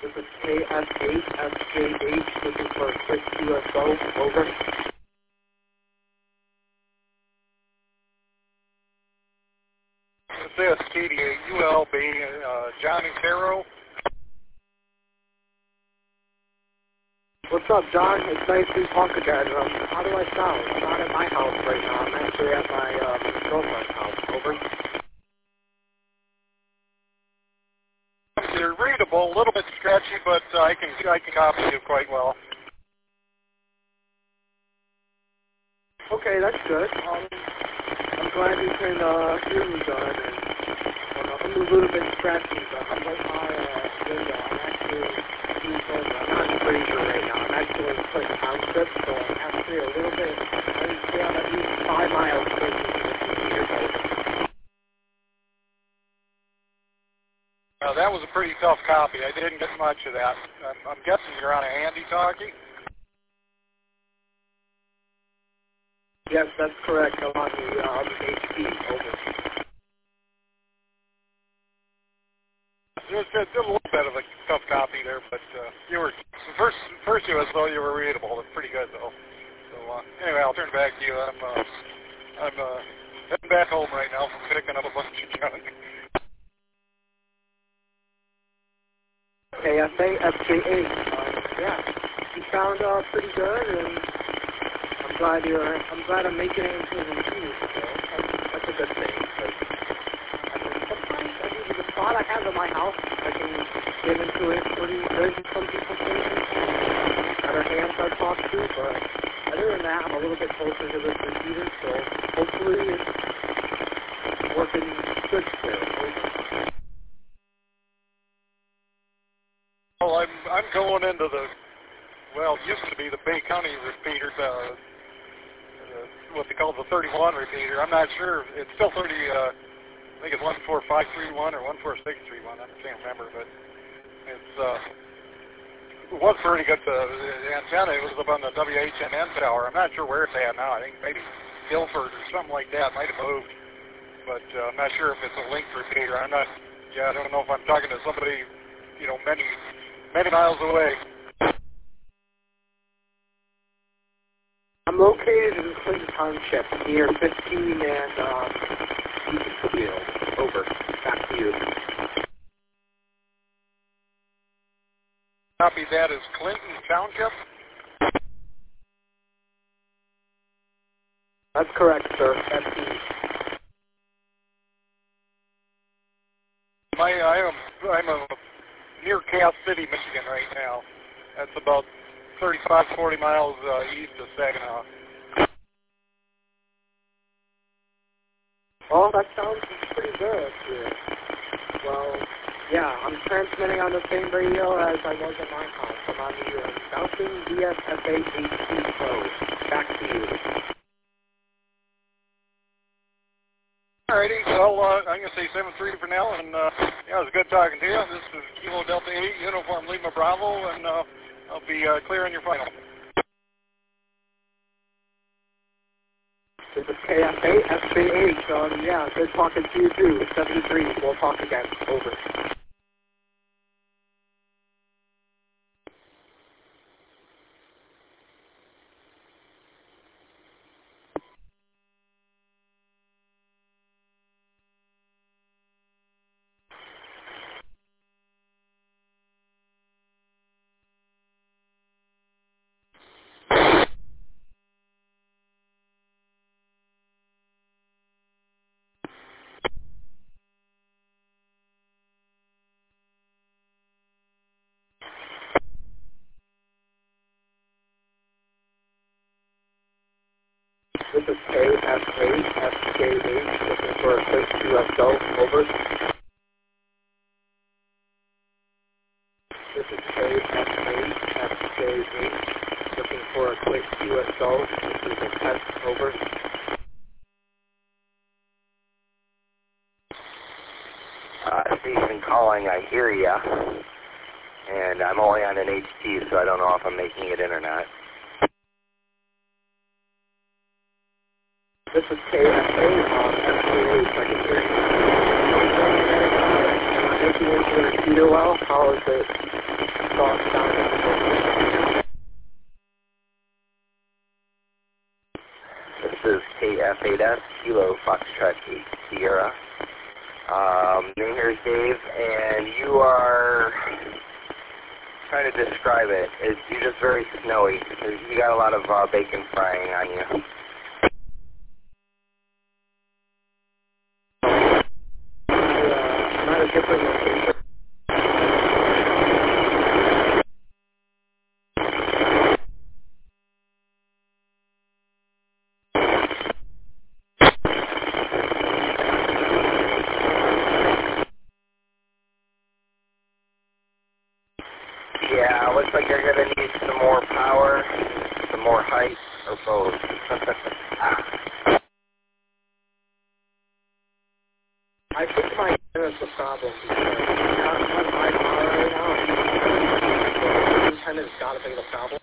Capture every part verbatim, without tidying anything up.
This is K S eight S J H looking for a quick U S O. Over. This is K D A U L B, uh, Johnny Caro. What's up, John? It's nice to talk again. Um, how do I sound? I'm not at my house right now. I'm actually at my uh, girlfriend's house. Over. You're readable, a little bit sketchy, but uh, I can I can copy you quite well. Okay, that's good. Um, I'm glad you can uh, hear me good. And, uh, I'm a little bit scratchy, but I'm like my uh, window. I'm actually I'm not in Fraser right now. I'm actually in Clinton Township, so I'm actually a little bit. I would say I'm at least five miles closer to the computer. Uh, that was a pretty tough copy. I didn't get much of that. I'm, I'm guessing you're on a handy-talkie? Yes, that's correct. I'm on the um, H P. Over. There's a, a little bit of a tough copy there, but uh, you were first first you as though you were readable. It's pretty good though. So uh, anyway, I'll turn it back to you. I'm uh, I'm uh, heading back home right now from picking up a bunch of junk. K S A S J H. Um, yeah, you sound uh, pretty good, and I'm glad you're. I'm glad I'm making it into the news. So that's, that's a good thing. Because I mean, sometimes I mean, the spot I have in my house, I can get into it pretty good. Some people think better hands I talk to, but other than that, I'm a little bit closer to the computer. So hopefully it's working good still. Well, I'm I'm going into the well, it used to be the Bay County repeater, uh, uh, what they call the thirty-one repeater. I'm not sure. It's still thirty. Uh, I think it's one four five three one or one four six three one. I can't remember, but it's uh, it was pretty good. The, the antenna it was up on the W H M N tower. I'm not sure where it's at now. I think maybe Guilford or something like that. Might have moved, but uh, I'm not sure if it's a linked repeater. I'm not. Yeah, I don't know if I'm talking to somebody, you know, many. Many miles away. I'm located in Clinton Township, near fifteen and um, Eastville. Over. Back to you. Copy that as Clinton Township? That's correct, sir. That's me. My, I am, I'm a near Cass City, Michigan right now. That's about thirty-five, forty miles uh, east of Saginaw. Well, that sounds pretty good. Yeah. Well, yeah, I'm transmitting on the same radio as I was at my house. I'm on the uh, Bouncing B S F A H two Pro. Back to you. Alrighty, well, uh, I'm going to say seven three for now, and uh, yeah, it was good talking to you. This is Kilo Delta eight, Uniform Lima Bravo, and uh, I'll be uh, clear on your final. This is K S A S J H. Um, yeah, good talking to you too. seventy-three. We'll talk again. Over. This is K S A S J H, looking for a quick U S O. Over. This is K S A S J H, looking for a quick U S O. This is a test. Over. Uh, station calling, I hear ya. And I'm only on an H T, so I don't know if I'm making it in or not. This is K S A on S J H. I can hear you. Am I making it into the computer well? How is it? thought sounded. This is K F eight S, Kilo Foxtrot eight Sierra. Um, name here is Dave, and you are trying to describe it. It's, you're just very snowy. You got a lot of uh, bacon frying on you. Uh, I'm at a different location. Yeah, looks like you're going to need some more power, some more height, or both. I think my antenna's the problem because I'm not on high power right now. The antenna's got to be the problem.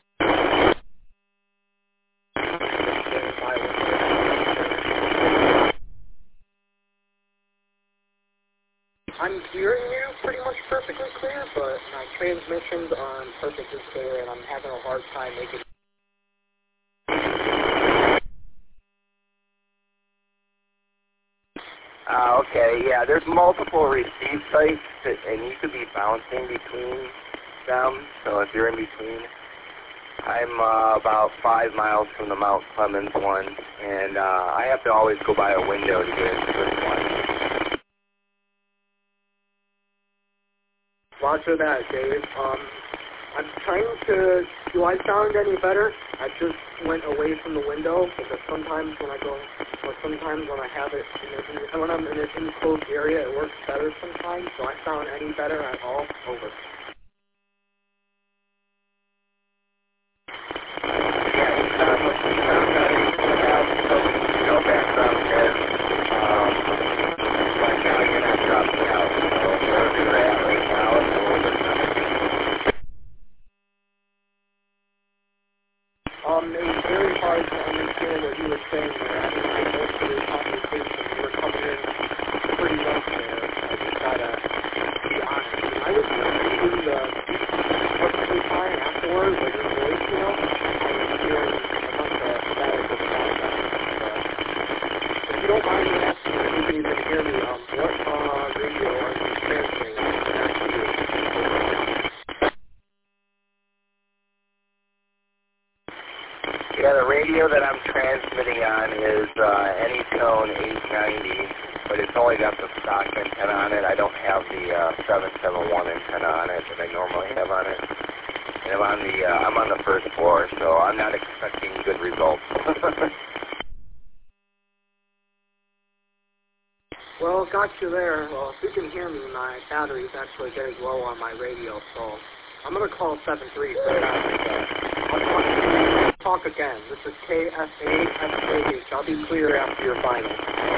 I'm hearing you pretty much perfectly clear, but my transmissions aren't perfectly clear, and I'm having a hard time making. Uh, okay, yeah, there's multiple receive sites, that, and you could be bouncing between them, so if you're in between. I'm uh, about five miles from the Mount Clemens one, and uh, I have to always go by a window to get into this one. Roger that, Dave. Um, I'm trying to. Do I sound any better? I just went away from the window because sometimes when I go, or sometimes when I have it, in a, when I'm in an enclosed area, it works better sometimes. Do I sound any better at all? Over. Yeah, you sound like you sound better. You have no, no background there. Um, but now you're not dropping out, so wherever you're at right now, it's a little bit better. Um, it was very hard to understand what you were saying there. I mean, I most of your conversation, you were coming in pretty much there. I just gotta be honest. And I was listening to the perfectly fine afterwards, like your voice, you know, I was hearing a bunch of static and sound. If you don't mind me asking, if you can even hear me, um, what uh, radio are you transmitting on? Yeah, the radio that I'm transmitting on is uh, Anytone eight ninety, but it's only got the stock antenna on it. I don't have the uh, seven seven one antenna on it that I normally have on it. And I'm on the uh, I'm on the first floor, so I'm not expecting good results. Well, got you there. Well, if you can hear me, my battery's actually getting low on my radio, so I'm going to call seven three for that. I'll talk, talk again. This is K F A S A H. I'll be clear after your final.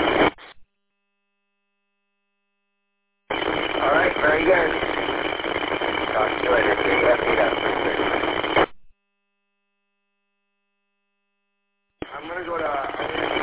All right, very good. Talk to you later. K F A S. I'm going to go to... I'm gonna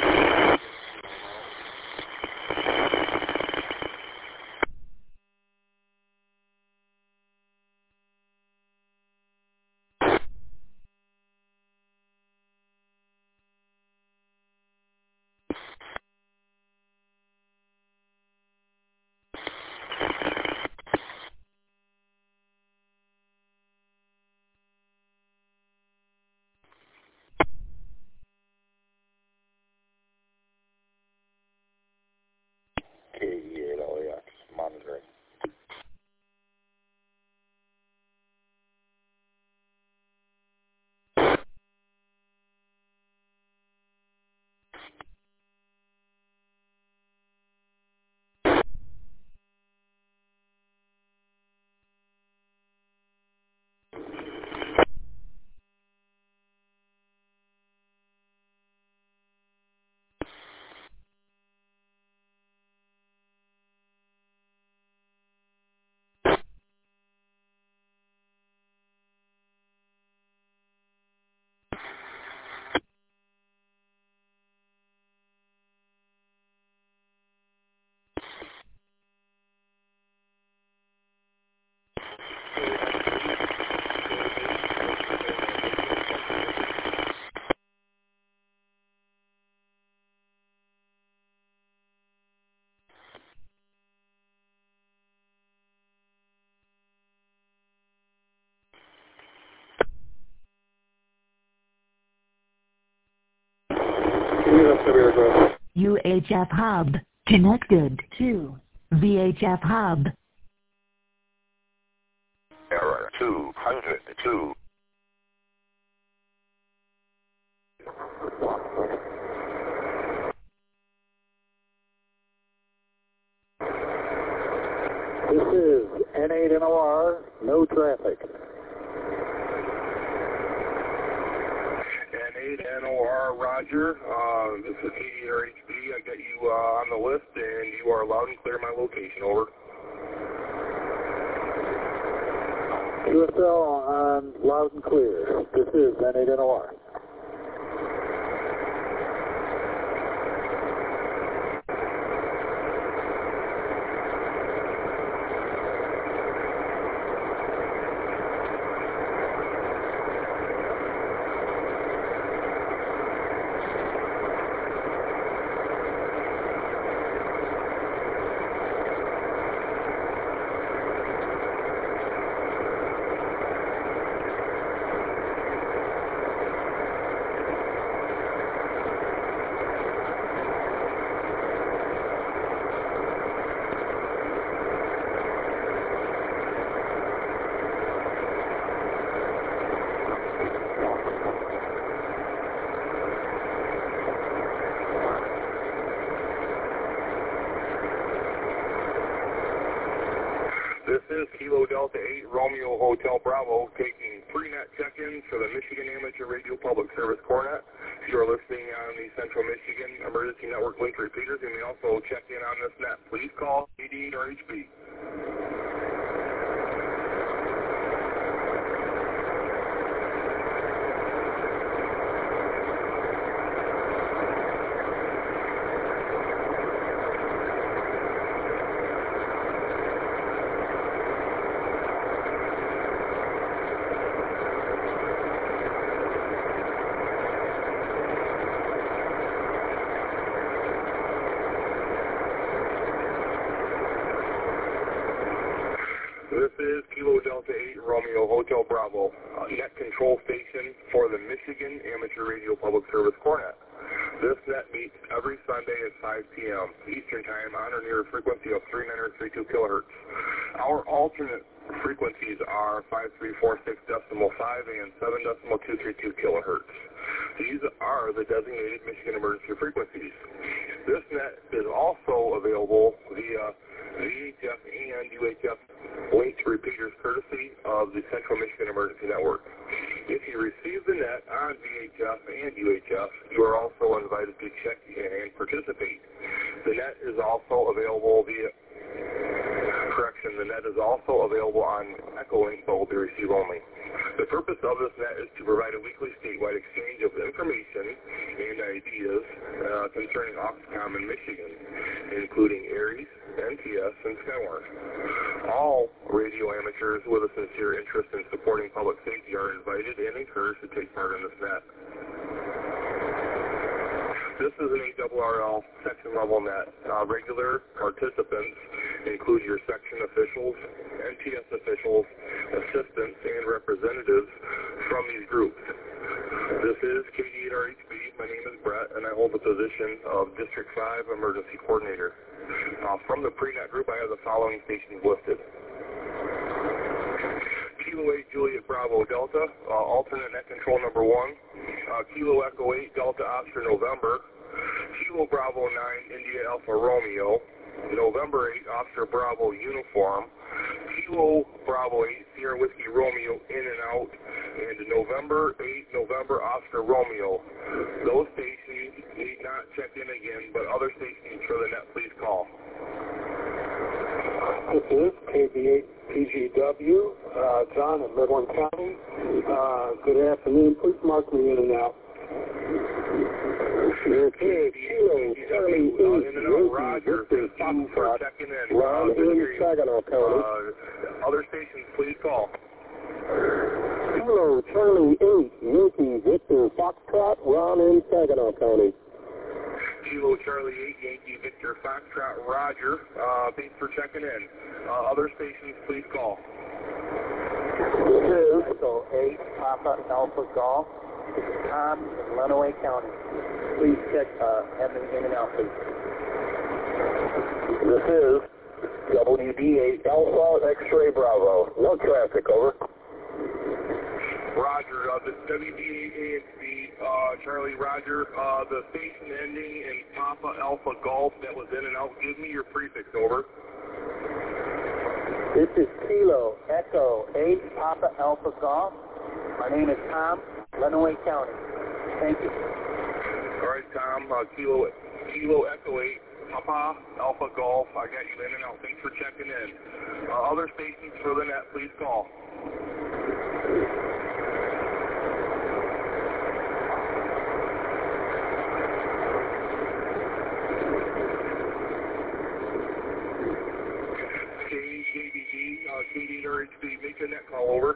U H F hub connected to V H F hub. Error two hundred two. This is N eight N O R, no traffic. N eight N O R, Roger. Uh, this is K D R H B. I got you uh, on the list, and you are loud and clear my location. Over. Q S L on loud and clear. This is N eight N O R. This is Kilo Delta eight Romeo Hotel Bravo taking pre-net check-ins for the Michigan Amateur Radio Public Service Cornet. You are listening on the Central Michigan Emergency Network link repeaters. You may also check in on this net. Please call K D R H B. This is Kilo Delta eight Romeo Hotel Bravo, uh, net control station for the Michigan Amateur Radio Public Service Cornet. This net meets every Sunday at five p m Eastern Time on or near a frequency of three nine three two kilohertz. Our alternate frequencies are five three four six decimal five and seven decimal two three two kilohertz. These are the designated Michigan emergency frequencies. This net is also available via V H F and U H F linked repeaters courtesy of the Central Michigan Emergency Network. If you receive the net on V H F and U H F, you are also invited to check in and participate. The net is also available via, correction, the net is also available on Echolink, but will be receive only. The purpose of this net is to provide a weekly statewide exchange of information and ideas uh, concerning Oxcom in Michigan, including ARES, N T S, and Skywarn. All radio amateurs with a sincere interest in supporting public safety are invited and encouraged to take part in this net. This is an eight R R L section level net. Uh, regular participants include your section officials, N T S officials, assistants, and representatives from these groups. This is K D eight R H B. My name is Brett, and I hold the position of District five Emergency Coordinator. Uh, from the pre-net group, I have the following stations listed. Kilo eight Juliet Bravo Delta, uh, alternate net control number one. Uh, Kilo Echo eight Delta Oscar November. Kilo Bravo nine India Alpha Romeo. November eight Oscar Bravo Uniform. Kilo Bravo eight Sierra Whiskey Romeo in and out. And November eight November Oscar Romeo. Those stations need not check in again, but other stations for the net, please call. This is K B eight P G W, uh, John in Midland County. Uh, good afternoon. Please mark me in and out. Okay, Kilo Charlie eight Roger, thank you for checking in. Ron in Saginaw County. Uh, other stations, please call. Kilo Charlie eight Yankee Victor Foxtrot, Ron in Saginaw County. Kilo Charlie eight Yankee Victor Foxtrot, Roger. Uh, thanks for checking in. Uh, other stations, please call. Echo eight Papa Alpha Golf, Tom in Lenawee County. please check, uh, have them in and out, please. This is W D eight Alpha X-Ray Bravo. No traffic, over. Roger, uh, this is W D eight A X B, uh, Charlie, Roger. Uh, the station ending in Papa Alpha Golf that was in and out, give me your prefix, over. This is Kilo Echo eight Papa Alpha Golf. My name is Tom, Lenawee County. Thank you. All right, Tom, uh, Kilo, Kilo Echo eight Papa Alpha Golf. I got you in and out. Thanks for checking in. Uh, other stations for the net, please call. K D R H D, make a net call, over.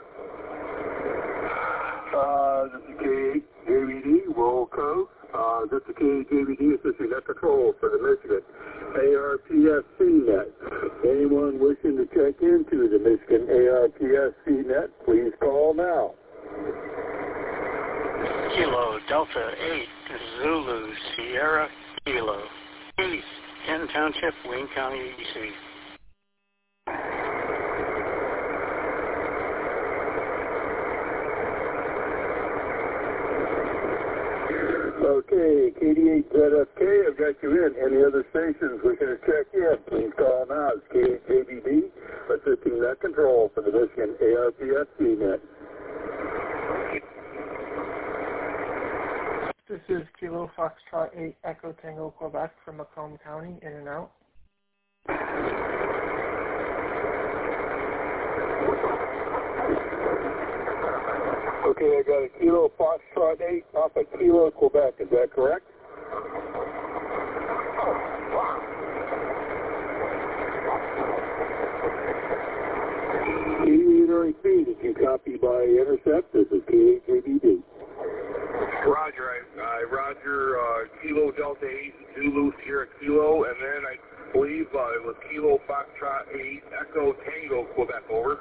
Uh, this is K eight J V D, roll code. Uh, this is K eight J V D, assisting net control for the Michigan A R P S C net. Anyone wishing to check into the Michigan A R P S C net, please call now. Kilo Delta eight Zulu Sierra Kilo East, Kent Township, Wayne County, E C. Okay, K D eight Z F K, I've got you in. Any other stations wishing to check in, please call now. It's K eight J V D, assisting net control for the Michigan A R P S C net. This is Kilo Foxtrot eight Echo Tango Quebec from Macomb County, in and out. Okay, I got a Kilo Foxtrot eight off at Kilo, Quebec. Is that correct? K eight R H B, did you copy by intercept? This is K eight J V D. Roger, I, I Roger, uh, Kilo Delta eight Zulu Sierra Kilo, and then I believe uh, it was Kilo Foxtrot eight Echo Tango Quebec, over.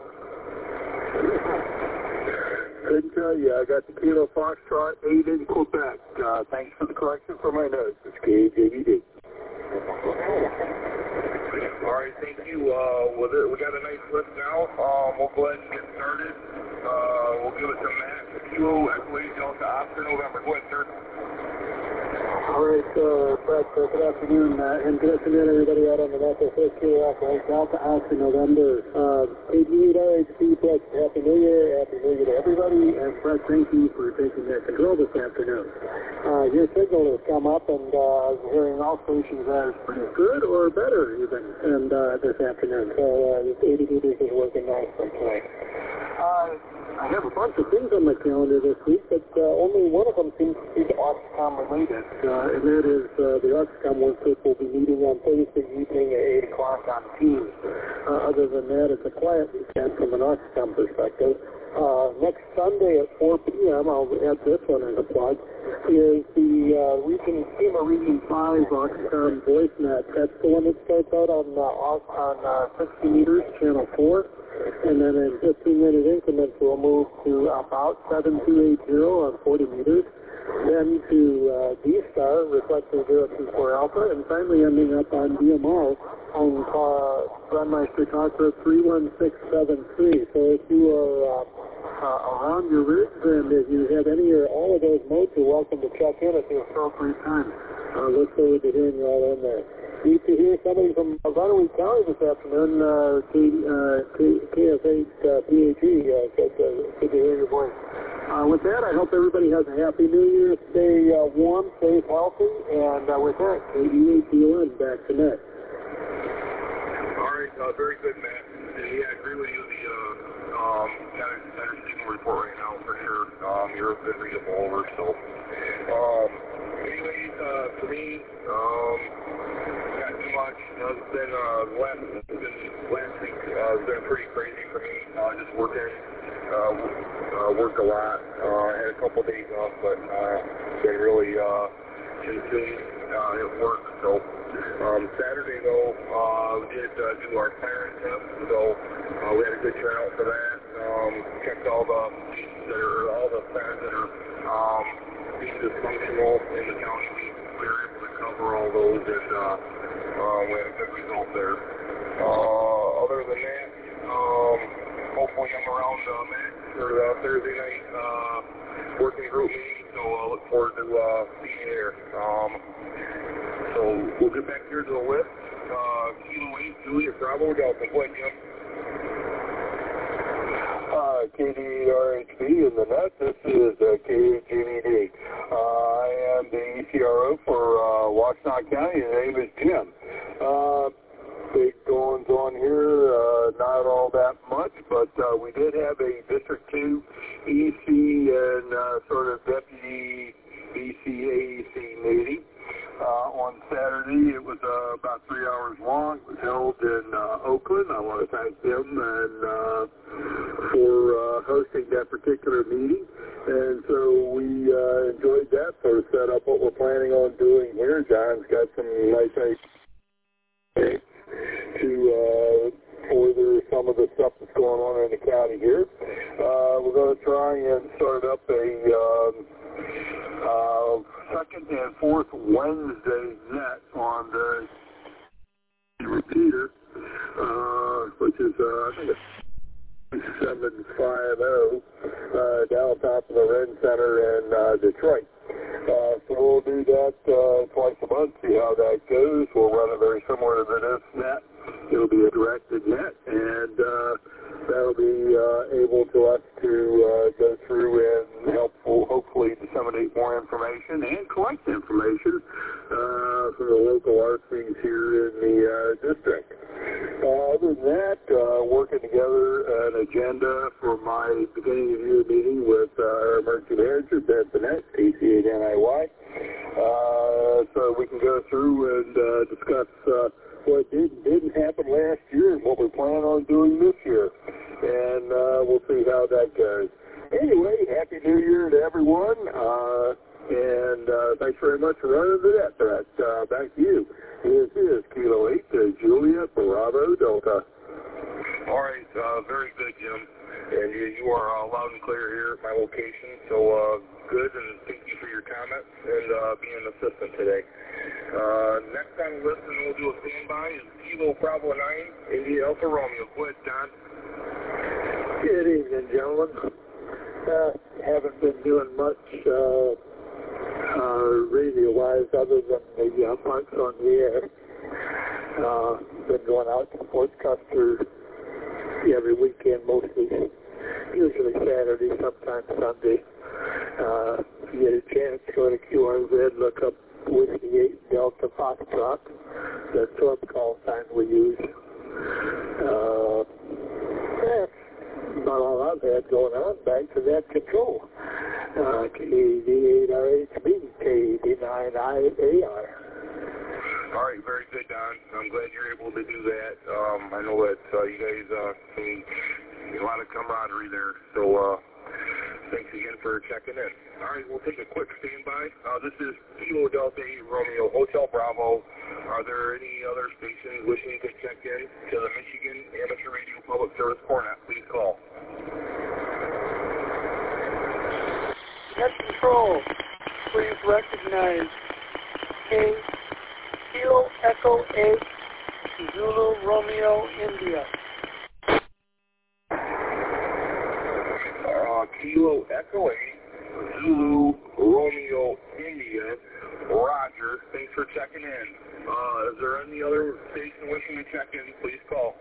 Couldn't tell you. I got the Kilo Foxtrot eight in Quebec. Uh, thanks for the correction for my notes. It's K eight J V D. All right, thank you. Uh, well, we got a nice list now. Um, we'll go ahead and get started. Uh, we'll give it to Matt. Kilo Echo eight Delta Oscar November. Go ahead, sir. All right, uh, Brett, uh, good afternoon, uh, and good afternoon, everybody out on the net. This is Kilo Echo eight Delta Oscar November. Uh, K D eight R H B, Brett, Happy New Year. Happy New Year to everybody. And Brett, thank you for taking that control this afternoon. Uh, your signal has come up, and uh, I'm hearing all stations as pretty good or better even, and uh, this afternoon. So uh, this eighty meters is working nicely tonight. Uh, I have a bunch of things on my calendar this week, but uh, only one of them seems to be Oxcom related, uh, and that is uh, the Oxcom work group will be meeting on Thursday evening at eight o'clock on Teams. Uh, other than that, it's a quiet weekend from an Oxcom perspective. Uh, next Sunday at four p m, I'll add this one as a plug, is the uh, Region, FEMA Region five Oxcom VoiceNet. That's the one that starts out on, uh, on uh, sixty meters, channel four. And then in fifteen minute increments, we'll move to about seven two eight zero on forty meters, then to uh, D-Star, reflector zero two four Alpha, and finally ending up on D M R on uh, Grandmeister Contra three one six seven three. So if you are uh, uh, around your rigs and if you have any or all of those modes, you're welcome to check in at the appropriate time. I uh, look forward to hearing you all in there. Need to hear somebody from Lenawee County this afternoon, uh, K, uh, K, K F eight uh, P H E. Uh, good, uh, good to hear your voice. Uh, with that, I hope everybody has a happy New Year. Stay uh, warm, stay healthy, and uh, with that, K D eight P O N back to net. All right, uh, very good, Matt. And yeah, I agree with you. The uh, um, kind of better signal report right now for sure. Um, you're a bit readable over, so. Um, anyways, uh, for me, um. Not too much. You know, it's been, uh, last, it's been, last week, uh, it's been pretty crazy for me, uh, just working, uh, uh, worked a lot, uh, had a couple days off, but, uh, been really, uh, consumed, uh, at work, so, um, Saturday, though, uh, we did, uh, do our siren test, so, uh, we had a good turnout for that, um, checked all the, that are, all the sirens that are, um, being dysfunctional in the county. We we were able to cover all those, and uh, uh, we had a good result there. Uh, other than that, um, hopefully I'm around uh, Matt for the Thursday night uh, working group meeting, so I look forward to uh, seeing you there. Um, so we'll get back here to the list. Uh, Kilo eight, Juliet Bravo, Delta. Go ahead, Jim. Uh, K D R H B in the net. This is uh, K H G V D. Uh, I am the E C R O for uh, Washtenaw County. The name is Jim. Uh, big goings on here, uh, not all that much, but uh, we did have a District two E C and uh, sort of Deputy B C A E C meeting. Uh, on Saturday, it was uh, about three hours long. It was held in uh, Oakland. I want to thank them and uh, for uh, hosting that particular meeting. And so we uh, enjoyed that, sort of set up what we're planning on doing here. John's got some nice ideas to uh, further some of the stuff that's going on in the county here. Uh, we're going to try and start up a um, uh, second and fourth Wednesday net on the repeater, uh, which is uh, I think it's seven fifty uh, down top of the Ren Center in uh, Detroit. Uh, so we'll do that uh, twice a month, see how that goes. We'll run it very similar to this net. It'll be a directed net, and uh, that'll be uh, able to us to uh, go through and help hopefully disseminate more information and collect information uh, from the local archeries here in the uh, district. Uh, other than that, uh, working together an agenda for my beginning of year meeting with uh, our emergency manager, Ben Bennett, T C eight N I Y, uh, so we can go through and uh, discuss uh, what did, didn't happen last year and what we plan on doing this year. And uh, we'll see how that goes. Anyway, Happy New Year to everyone. Uh, and uh, thanks very much for running the net, Brett. Uh, back to you. This is Kilo eight to Julia Bravo Delta. All right, uh, very good, Jim. And you, you are uh, loud and clear here at my location, so uh, good, and thank you for your comments and uh, being an assistant today. Uh, next on the list, and we'll do a standby, is Kilo Bravo nine, India Alpha Romeo. Go ahead, Don. Good evening, gentlemen. Uh, haven't been doing much uh, uh, radio-wise other than the uh, marks on the air. Uh, been going out to Fort Custer every weekend, mostly, usually Saturday, sometimes Sunday. Uh, if you get a chance, go to Q R Z, look up Whiskey eight Delta Foxtrot. That's what call sign we use. Uh, that's about all I've had going on. Back to that control. Uh, K D eight R H B, K D nine I A R. All right, very good, Don. I'm glad you're able to do that. Um, I know that uh, you guys uh, see a lot of camaraderie there, so uh, thanks again for checking in. All right, we'll take a quick standby. Uh, this is Kilo Delta eight Romeo Hotel Bravo. Are there any other stations wishing to check in to the Michigan Amateur Radio Public Service Cornet? Please call. Net control, please recognize K. Kilo Echo eight, Zulu Romeo India. Uh, Kilo Echo eight, Zulu Romeo India. Roger, thanks for checking in. Uh, is there any other station wishing to check in? Please call.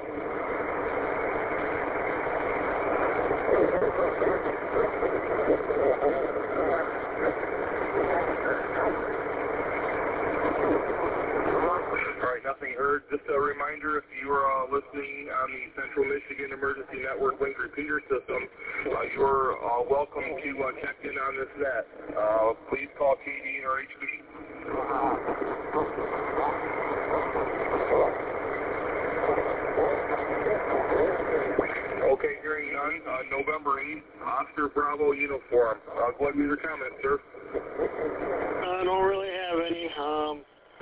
Nothing heard. Just a reminder, if you are uh, listening on the Central Michigan Emergency Network Link Repeater System, uh, you're uh, welcome to uh, check in on this net. Uh, please call K D or H B. Okay, hearing none. Uh, November eighth, Oscar Bravo uniform. Uh, go ahead with your comments, sir. I don't really have any. Um...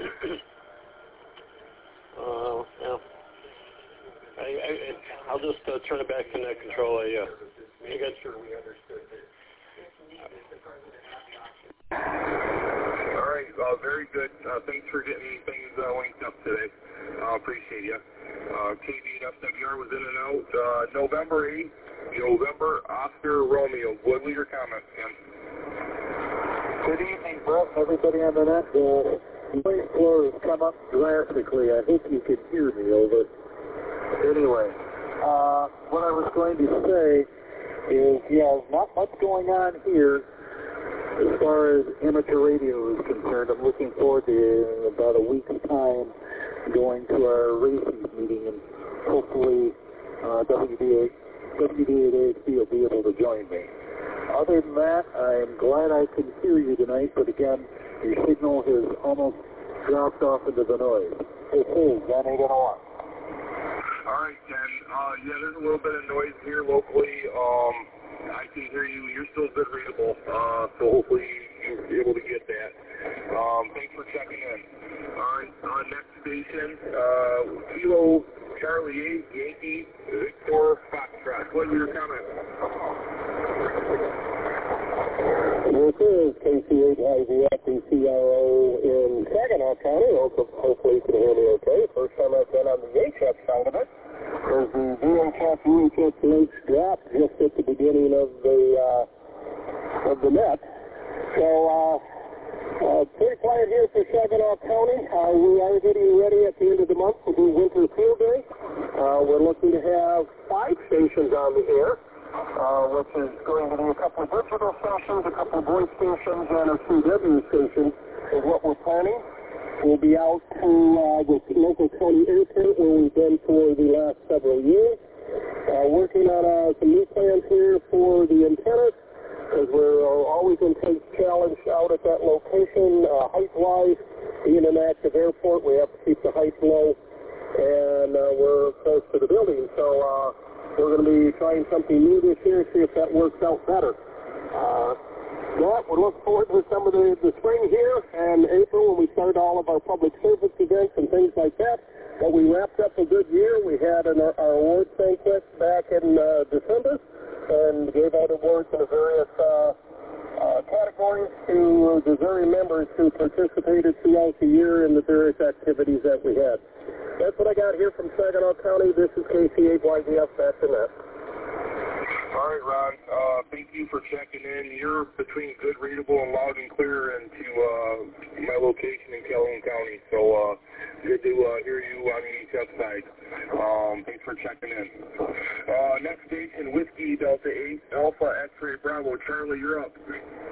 Uh, yeah. I, I, I'll just uh, turn it back to net control. I, uh, I got sure we understood. All right, Uh, very good. Uh, thanks for getting things uh, linked up today. Uh, appreciate you. Uh, K V and F W R was in and out. Uh, November eighth, November Oscar Romeo. What were your comments, Ken? Good evening, Brett. Everybody on the net. Uh, noise floor has come up drastically. I hope you can hear me, over. Anyway, uh, what I was going to say is, yeah, not much going on here as far as amateur radio is concerned. I'm looking forward to, in about a week's time, going to our racing meeting, and hopefully uh, W D A, W D A H B will be able to join me. Other than that, I'm glad I can hear you tonight, but again, your signal has almost dropped off into the noise. This is one eight oh one. All right, Ken. Uh, yeah, there's a little bit of noise here locally. Um, I can hear you. You're still good readable, uh, so hopefully you'll be able to get that. Um, thanks for checking in. All right, uh, next station, uh, Kilo Charlie eight, Yankee, Victor Foxtrot. What are your comments? This is K C eight Y V F D C R O in Saginaw County. Hopefully you can hear me okay. First time I've been on the H F side of it. Because the V H F U H F links dropped just at the beginning of the uh, of the net. So, uh, uh, pretty quiet here for Saginaw County. Uh, we are getting ready at the end of the month to do Winter Field Day. Uh, we're looking to have five stations on the air. Uh, which is going to be a couple of digital stations, a couple of voice stations, and a C W station is what we're planning. We'll be out to uh, the local county airport where we've been for the last several years. Uh, working on uh, some new plans here for the antennas, because we're uh, always in take challenge out at that location. Uh, height-wise, being an active airport, we have to keep the height low, and uh, we're close to the building. So, uh, we're going to be trying something new this year, see if that works out better. Uh, yeah, we're looking forward to some of the, the spring here and April when we start all of our public service events and things like that. But we wrapped up a good year. We had an, our awards banquet back in uh, December and gave out awards in the various uh, uh, categories to the very members who participated throughout the year in the various activities that we had. That's what I got here from Saginaw County. This is K C eight Y V F, back to net. All right, Ron. Uh, thank you for checking in. You're between good, readable, and loud and clear into uh, my location in Calhoun County. So uh, good to uh, hear you on the H F side. Um, thanks for checking in. Uh, next station, Whiskey Delta eight, Alpha X-Ray Bravo. Charlie, you're up.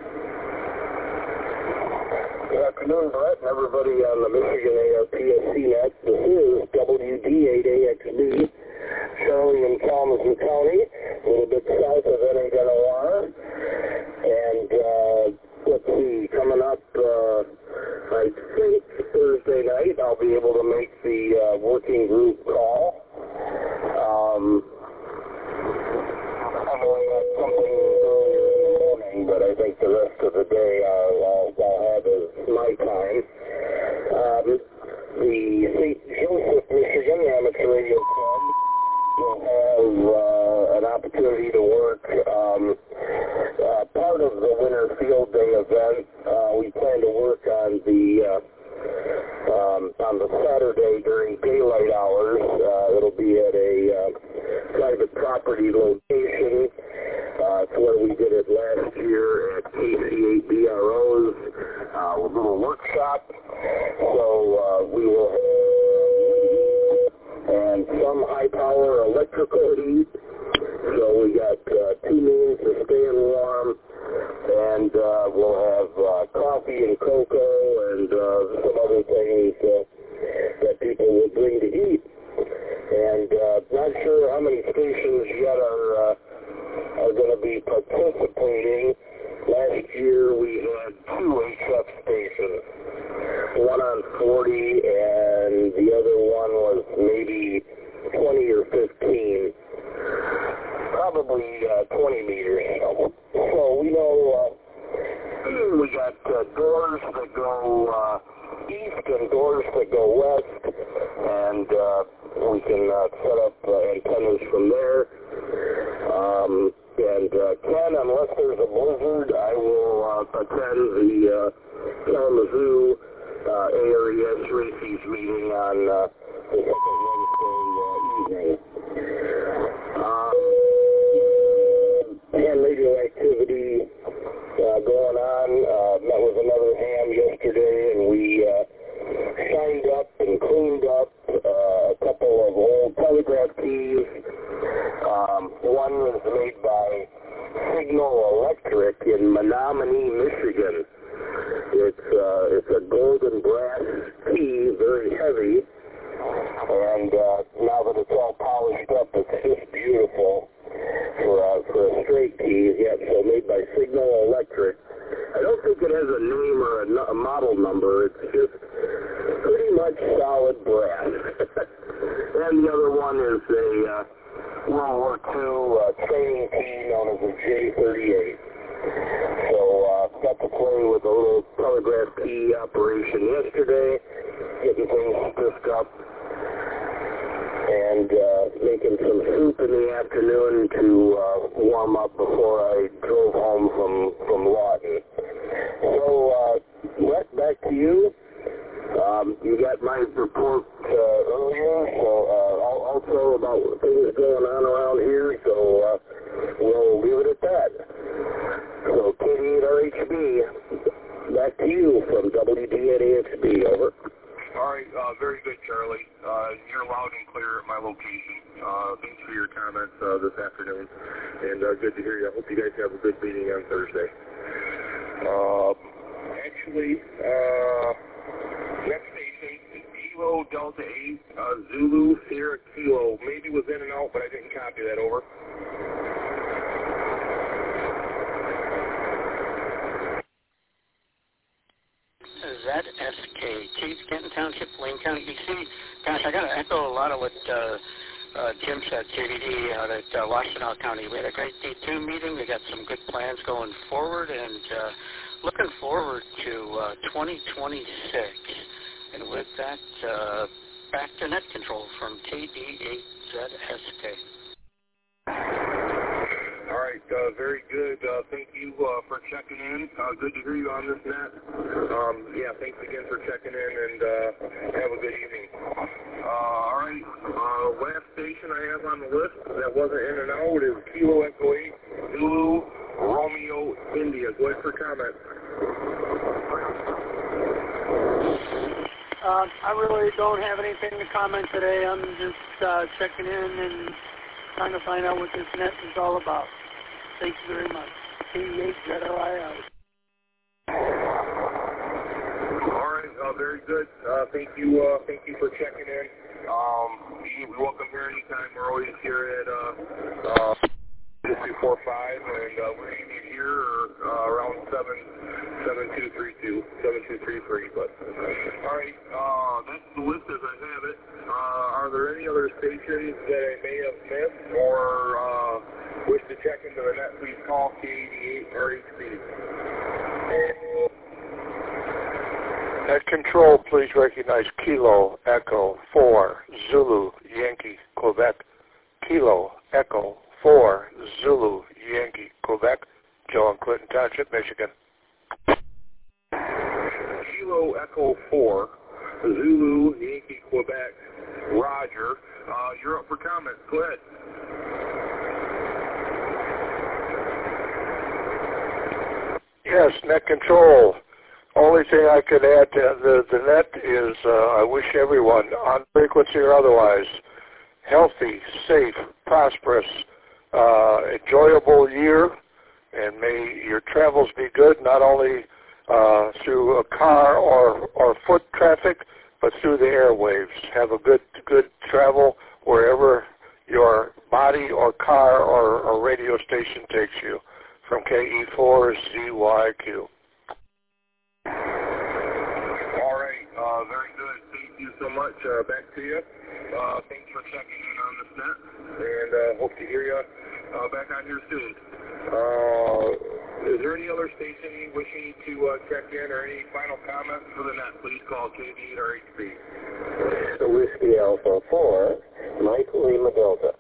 Good afternoon, Brett, and everybody on the Michigan A R P S C net. This is W D eight A X B, Charlie in Kalamazoo County, a little bit south of N A N O R. And uh, let's see, coming up, uh, I think Thursday night, I'll be able to make the uh, working group call. Um, I know I got something earlier in the morning, but I think the rest of the day I'll, I'll, I'll have as my time. Um, the Saint Joseph, Michigan Amateur Radio Club will have uh, an opportunity to work um, uh, part of the Winter Field Day event. Uh, we plan to work on the uh, um, on the Saturday during daylight hours. Uh, it'll be at a uh, private property location. Uh, it's where we did it last year at K C eight B R O's uh, little workshop. So uh, we will have and some high power electrical heat. So we got uh, two means of staying warm, and uh, we'll have uh, coffee and cocoa and uh, some other things uh, that people will bring to eat. And uh, not sure how many stations yet are uh, are going to be participating. Last year we had two H F stations, one on forty and the other one was maybe twenty or fifteen, probably uh, twenty meters. So we know uh, we got uh, doors that go uh, east and doors that go west, and uh, we can uh, set up uh, antennas from there. Um, and uh, Ken, unless there's a blizzard, I will uh, attend the uh, Kalamazoo two uh, A R E S Races meeting on uh, the second Wednesday uh, evening. Uh, ham radio activity uh, going on. Uh, met with another ham yesterday, and we uh, shined up and cleaned up uh, a couple of old telegraph keys. Um, one was made by Signal Electric in Menominee, Michigan. It's uh, it's a golden brass key, very heavy, and uh, now that it's all polished up, it's just beautiful for uh, for a straight key. Yeah, so made by Signal Electric. I don't think it has a name or a, a model number. It's just pretty much solid brass. And the other one is a uh, World War Two uh, training key known as a J thirty-eight. So uh, got to play with a little telegraph key operation yesterday, getting things stitched up, and uh, making some soup in the afternoon to uh, warm up before I drove home from, from Lawton. So, uh, Brett, back to you. Um, you got my report uh, earlier, so uh, also about things going on around here, so uh, we'll leave it at that. So, K D eight R H B, back to you from W D eight A X B, over. All right, uh, very good, Charlie. Uh, you're loud and clear at my location. Uh, thanks for your comments uh, this afternoon, and uh, good to hear you. I hope you guys have a good meeting on Thursday. Uh, actually, uh, next station is Kilo Delta eight, uh, Zulu Sierra Kilo. Maybe was in and out, but I didn't copy that, over. Z S K, Chief, Kenton Township, Wayne County, D C. Gosh, I got to echo a lot of what uh, uh, Jim said, K D D, out at uh, Washtenaw County. We had a great D two meeting. We got some good plans going forward, and uh, looking forward to uh, twenty twenty-six. And with that, uh, back to net control from K D eight Z S K. All right, uh, very good. Uh, thank you uh, for checking in. Uh, good to hear you on this net. Um, yeah, thanks again for checking in, and uh, have a good evening. Uh, all right, uh, last station I have on the list that wasn't in and out is Kilo Echo eight, Zulu, Romeo, India. Go ahead for comment. Uh, I really don't have anything to comment today. I'm just uh, checking in and trying to find out what this net is all about. Thank you very much. K D eight Z R I out. All right, uh, very good. Uh, thank you. Uh, thank you for checking in. Um, we, we welcome here anytime. We're always here at uh, uh, six two four five, and uh, we're either here or uh, around seven seven two three two seven two three three. But all right, uh, that's the list as I have it. Uh, are there any other stations that I may have missed or uh, wish to check into the net? Please call K eighty-eight R H B. Net control, please recognize Kilo Echo four Zulu Yankee Quebec. Kilo Echo four Zulu Yankee Quebec. Joe in Clinton Township, Michigan. Kilo Echo four Zulu Yankee Quebec. Roger. Uh, you're up for comments. Go ahead. Yes, net control. Only thing I could add to the, the net is uh, I wish everyone, on frequency or otherwise, healthy, safe, prosperous, uh, enjoyable year, and may your travels be good, not only uh, through a car or, or foot traffic, but through the airwaves. Have a good good travel wherever your body or car or, or radio station takes you. From K E four Z Y Q. All right, uh, very good. Thank you so much. Uh, back to you. Uh, thanks for checking in on this net, and uh, hope to hear you uh, back on here soon. Uh, is there any other station wishing to uh, check in or any final comments for the net? Please call K D eight R H B. Whiskey Alpha four, Mike Lima Delta.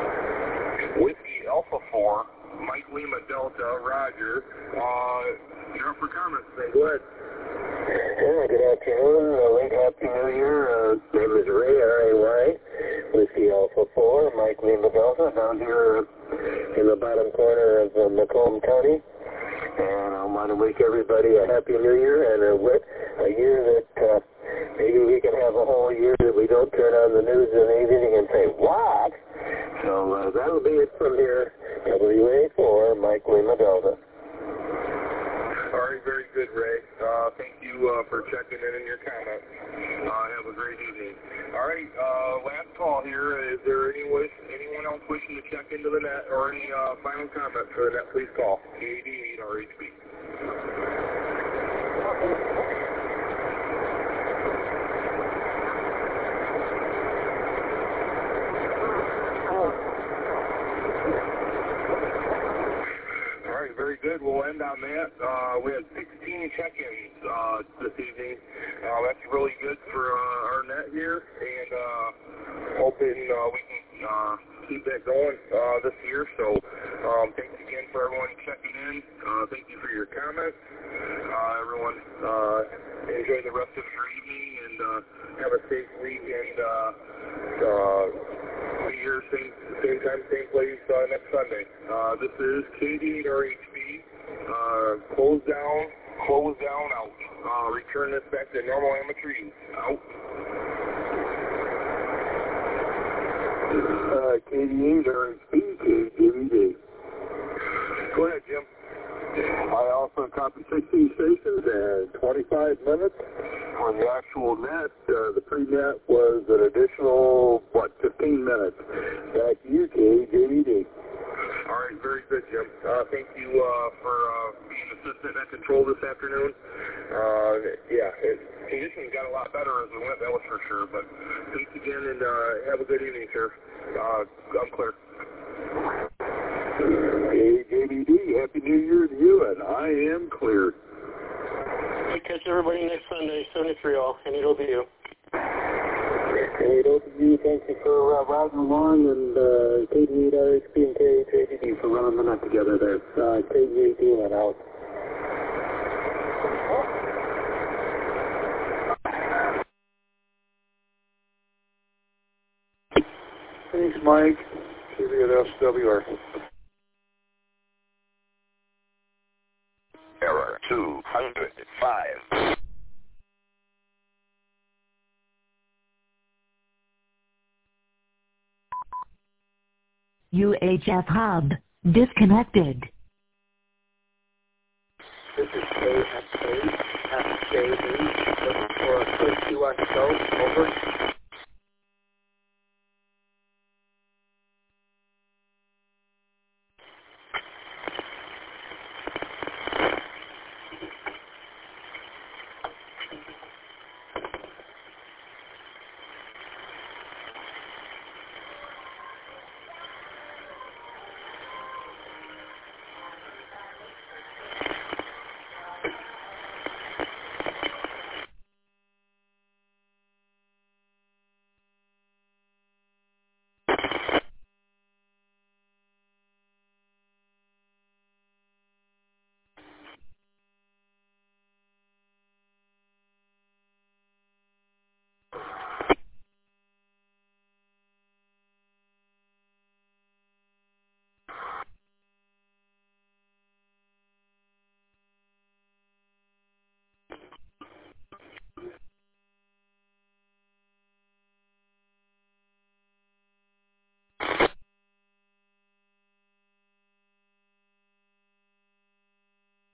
Whiskey Alpha four, Mike Lima Delta, Roger. Uh, You're up for comments today. Go ahead. Yeah, good afternoon. Uh, late Happy New Year. Uh, name is Ray, R A Y, Whiskey Alpha four, Mike Lima Delta, down here in the bottom corner of uh, Macomb County. And I want to wish everybody a Happy New Year and a, a year that uh, maybe we can have a whole year that we don't turn on the news in the evening and say, what? So uh, that'll be it from here. W A four, Mike Lima Delta. All right, very good, Ray. Uh, thank you uh, for checking in and your comments. Uh, have a great evening. All right, uh, last call here. Is there any wish, anyone else wishing to check into the net or any uh, final comments for the net? Please call K A D eight R H B. Very good. We'll end on that. Uh, we had sixteen check-ins uh, this evening. Uh, that's really good for uh, our net here, and uh, hoping uh, we can uh, keep that going uh, this year. So um, thanks again for everyone checking in. Uh, thank you for your comments. Uh, everyone, uh, enjoy the rest of your evening and uh, have a safe week. And uh, uh, be here same same time, same place uh, next Sunday. Uh, this is K D eight R H B. Uh, close down, close down, out. Uh, return this back to normal amateur use. Out. Uh, K D eight R H B, K D D. Go ahead, Jim. I also copy sixteen stations and twenty-five minutes. For the actual net, uh, the pre-net was an additional, what, fifteen minutes. Back to you, K D D. All right, very good, Jim. Uh, thank you uh, for uh, being assistant net control this afternoon. Uh, yeah, it, conditions got a lot better as we went, that was for sure. But thanks again, and uh, have a good evening, sir. Uh, I'm clear. Hey, J B D, Happy New Year to you, and I am cleared. We catch everybody next Sunday, seventy-three all, and it'll be you. Hey, those of you, thank you for uh, riding along, and uh, K D eight R H B and K H A D for running the net together there. Uh, K D eight dealing out. Thanks, Mike. K D eight S W R. Error two hundred five. U H F hub disconnected. This is K S A F J E, looking for a quick U S O, over.